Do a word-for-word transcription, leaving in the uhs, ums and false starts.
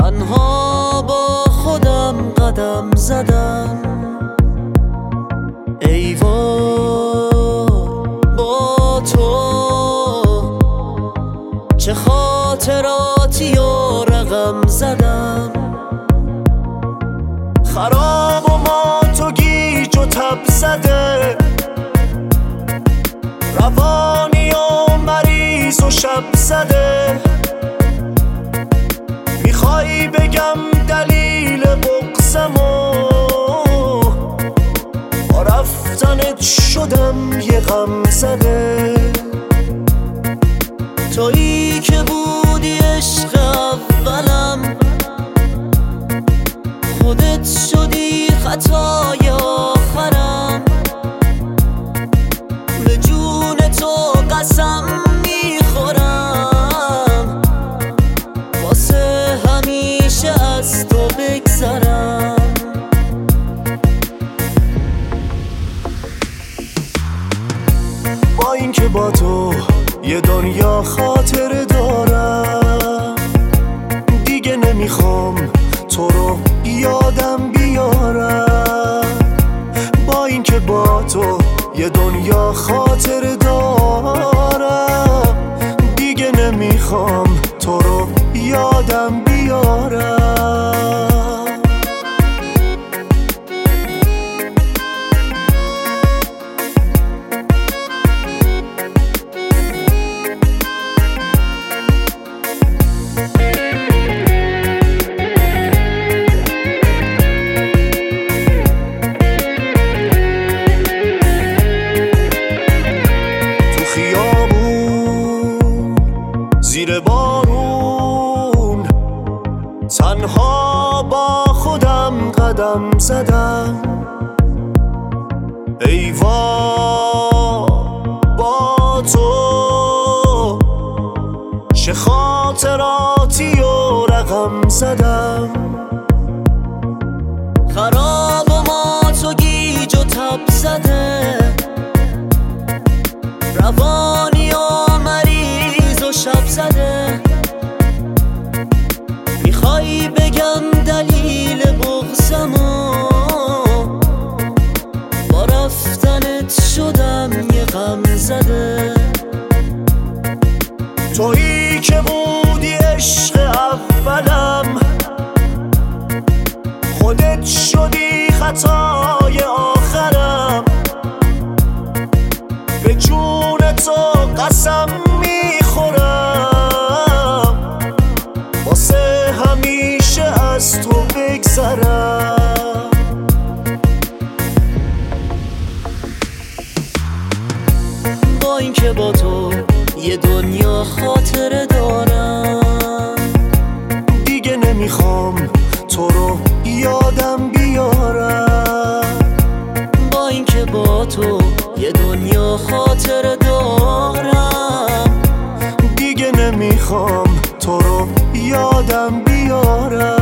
تنها با خودم قدم زدم. ای وای با تو چه خاطراتی و رقم زدم. خراب و مات و گیج و تب زده، روانی و مریض و شب زده. میخوای بگم دلیل بغضمو، با رفتنت شدم یه غم زده. تویی که بودی عشق اولم، خودت شدی خطای آخرم. به جون تو قسم میخورم، واسه همیشه از تو بگذرم. با اینکه با تو یه دنیا خاطره دارم، دیگه نمیخوام تو رو یادم بیارم. با اینکه با تو یه دنیا خاطره دارم، دیگه نمیخوام تو رو یادم بیارم. زیر بارون تنها با خودم قدم زدم. ای وای با تو چه خاطراتی و رقم زدم. خراب و مات و گیج و تب زده، روانی و مریض و شب زده. میخوای بگم دلیل بغضمو، با رفتنت شدم یه غم زده. تویی که بودی عشق اولم، خودت شدی خطای آخرم. به جون تو قسم میخورم، واسه همیشه از تو بگذرم. با اینکه با تو یه دنیا خاطره دارم، دیگه نمیخوام تو رو یادم بیارم. با اینکه با تو یه دنیا خاطره دارم، دیگه نمیخوام تو رو یادم بیارم.